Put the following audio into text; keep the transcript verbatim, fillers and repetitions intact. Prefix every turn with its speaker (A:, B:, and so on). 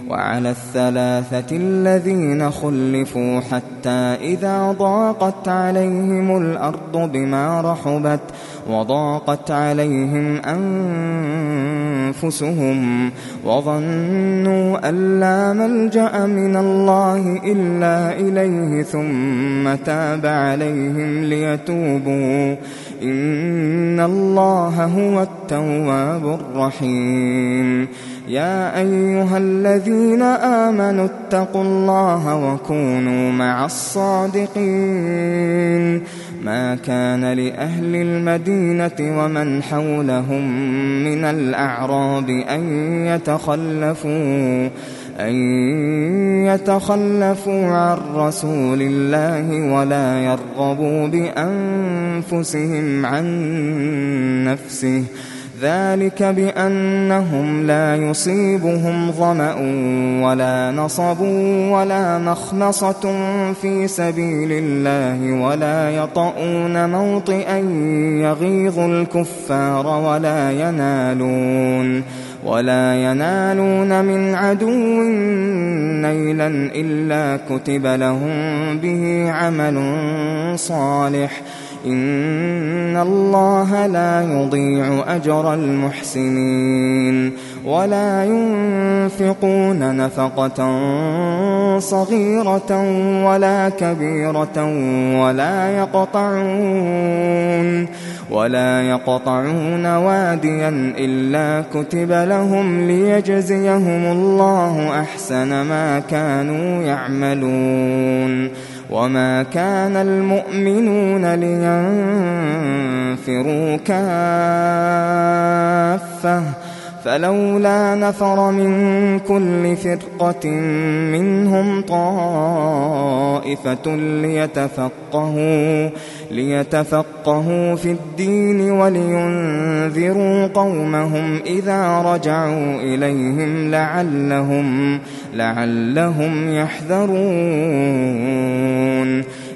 A: وعلى الثلاثة الذين خلفوا حتى إذا ضاقت عليهم الأرض بما رحبت وضاقت عليهم أنفسهم وظنوا أن لا ملجأ من الله إلا إليه ثم تاب عليهم ليتوبوا إن الله هو التواب الرحيم. يا أيها الذين آمنوا اتقوا الله وكونوا مع الصادقين. ما كان لأهل المدينة ومن حولهم من الأعراب أن يتخلفوا أن يتخلفوا عن رسول الله ولا يرغبوا بأنفسهم عن نفسه ذلك بأنهم لا يصيبهم ظمأ ولا نصب ولا مخمصة في سبيل الله ولا يطؤون موطئا يغيظ الكفار ولا ينالون ولا ينالون من عدو نيلا إلا كتب لهم به عمل صالح إن الله لا يضيع أجر المحسنين. ولا ينفقون نفقة صغيرة ولا كبيرة ولا يقطعون ولا يقطعون واديا إلا كتب لهم ليجزيهم الله أحسن ما كانوا يعملون. وما كان المؤمنون لينفروا كافة فلولا نفر من كل فرقة منهم طائفة ليتفقهوا ليتفقهوا في الدين ولينذروا قومهم إذا رجعوا إليهم لعلهم لعلهم يحذرون.